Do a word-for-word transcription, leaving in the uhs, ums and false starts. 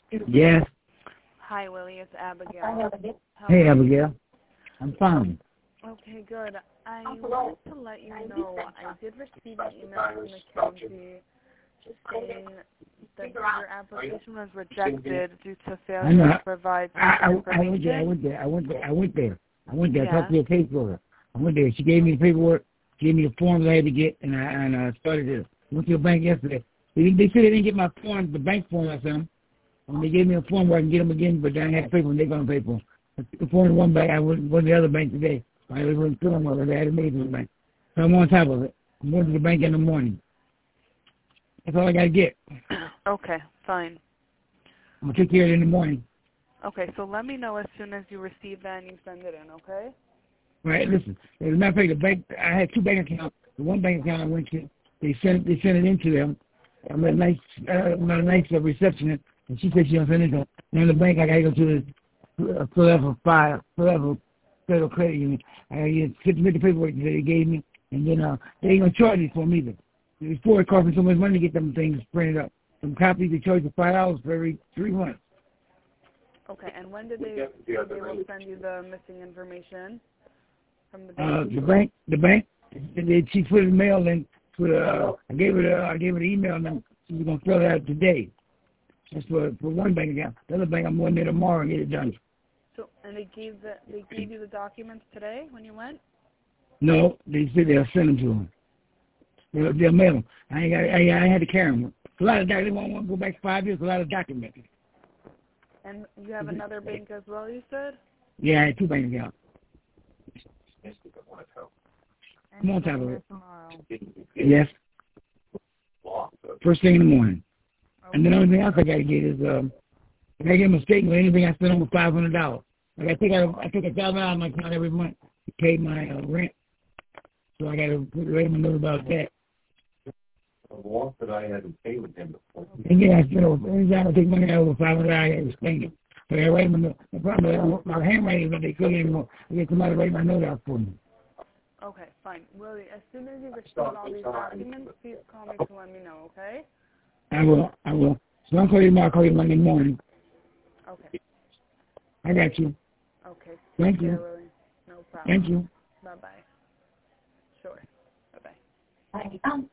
Yes. Hi, Willie. It's Abigail. How Hey, are you? Abigail. I'm fine. Okay, good. I wanted to let you know I did receive an email from the county saying that your application was rejected due to I failure know. to provide I, I, I went there. I information. went there. I went there. I went there. I went there. I Yeah. talked to the caseworker. I went there. She gave me the paperwork. Gave me the forms I had to get, and I and I started it. Went to the bank yesterday. They, they said they didn't get my form, the bank form I sent them. And they gave me a form where I can get them again, but I didn't have to pay for them. They're going to pay for them. I took the form to one bank. I went, went to the other bank today. I wasn't feeling well. They had to make it to the bank. So I'm on top of it. I'm going to the bank in the morning. That's all I got to get. Okay, fine. I'm going to take care of it in the morning. Okay, so let me know as soon as you receive that and you send it in, okay? Right, listen. As a matter of fact, the bank, I had two bank accounts. The one bank account I went to, they sent they sent it into them. I'm a nice, uh, I'm a nice uh, receptionist, and she said she don't send it to them. And the bank, I got to go to the uh, Philadelphia Fire, Philadelphia Federal Credit Union. I got to submit the paperwork that they gave me, and then uh, they ain't going to charge me for them either. Before it cost me so much money to get them things printed up. Some copies, they charge you five dollars for every three months. Okay, and when did they, they will send you the missing information from the bank? Uh, the bank, the bank, they, she put the mail in. For, uh, I gave her the, I gave her the email, and she's gonna fill it out today. That's for for one bank account. The other bank, I'm going there tomorrow and get it done. So, and they gave the they gave you the documents today when you went? No, they said they'll send them to them. They'll, they'll mail them. I ain't got, I, I had to carry them. A lot of documents. They won't want to go back five years. A lot of documents. And you have another bank as well, you said? Yeah, I had two bank accounts. And I'm on you're top of there it. tomorrow. Yes. First thing in the morning. Okay. And then the only thing else I got to get is, um, if I get a mistake with anything I spend over five hundred dollars. Like I take I, I take a thousand dollars out of my account every month to pay my uh, rent. So I got to let them know about that. The loss that I had to pay with him before. And yeah, I spend over, anytime I take money out over five hundred dollars, I got to spend it. So I write them a note. The problem is my handwriting is not that good anymore. I get somebody to write my note out for me. Okay, fine. Willie, as soon as you receive all these documents, please call me to let me know, okay? I will. I will. So I'll call you tomorrow. I'll call you Monday morning. Okay. I got you. Okay. Thank Take you. care, Willie. No problem. Thank you. Bye-bye. Sure. Bye-bye. Bye.